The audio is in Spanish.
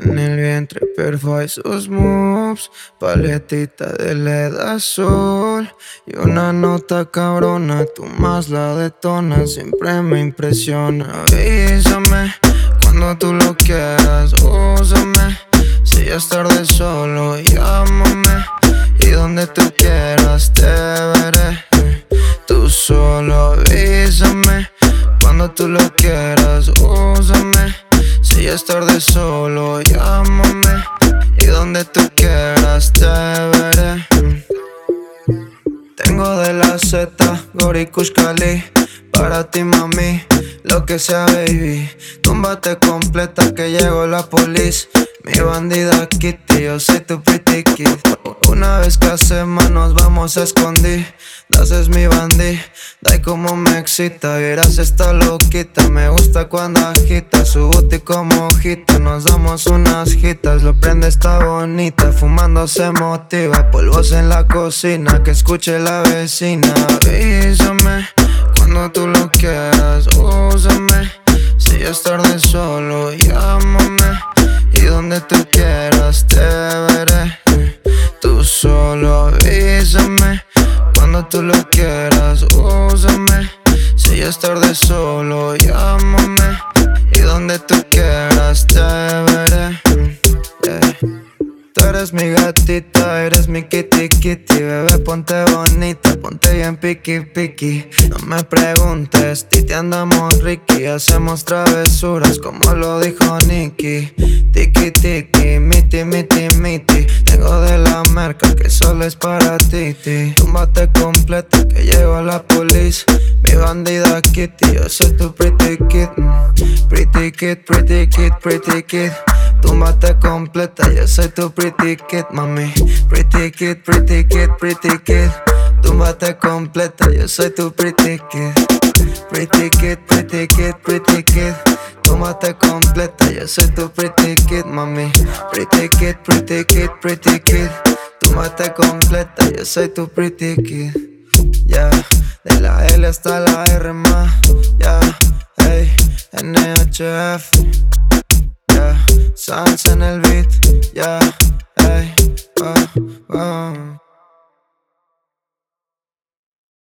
En el vientre perfo hay sus moves, paletita de LED azul y una nota cabrona, tú más la detonas, siempre me impresiona. Avísame cuando tú lo quieras, úsame, si ya es tarde solo llámame y donde tú quieras te veré. Tú solo avísame cuando tú lo quieras, úsame, si ya es tarde solo llámame y donde tú quieras te veré. Tengo de la Z, Gori Kush Cali, para ti mami, lo que sea baby. Túmbate completa que llegó la police. Mi bandida Kitty, yo soy tu pretty kid. Una vez que hacemos nos vamos a esconder. Es mi bandida, y como me excita. Vieras esta loquita, me gusta cuando agita su booty como hojita. Nos damos unas jitas, lo prende está bonita. Fumando se motiva, polvos en la cocina, que escuche la vecina. Avísame cuando tú lo quieras, úsame, si ya es tarde solo llámame y donde tú quieras te veré. Tú solo avísame cuando tú lo quieras, úsame, si ya es tarde solo llámame y donde tú quieras te veré. Tú eres mi gatita, eres mi kitty kitty. Bebé, ponte bonita, ponte bien piqui piqui. No me preguntes, ti andamos Ricky. Hacemos travesuras como lo dijo Nicky. Tiki tiki, miti miti miti. Tengo de la marca que solo es para ti. Túmbate completa que llego a la police. Mi bandida Kitty, yo soy tu pretty kid. Pretty kid, pretty kid, pretty kid. Túmbate completa, yo soy tu pretty kid, mami. Pretty kid, pretty kid, pretty kid. Túmbate completa, yo soy tu pretty kid. Pretty kid, pretty kid, pretty kid. Túmbate completa, yo soy tu pretty kid, mami. Pretty kid, pretty kid, pretty kid. Túmbate completa, yo soy tu pretty kid. Ya, de la L hasta la R más. Ya, hey, NHF. Ya, Sans en el beat. Ya, hey,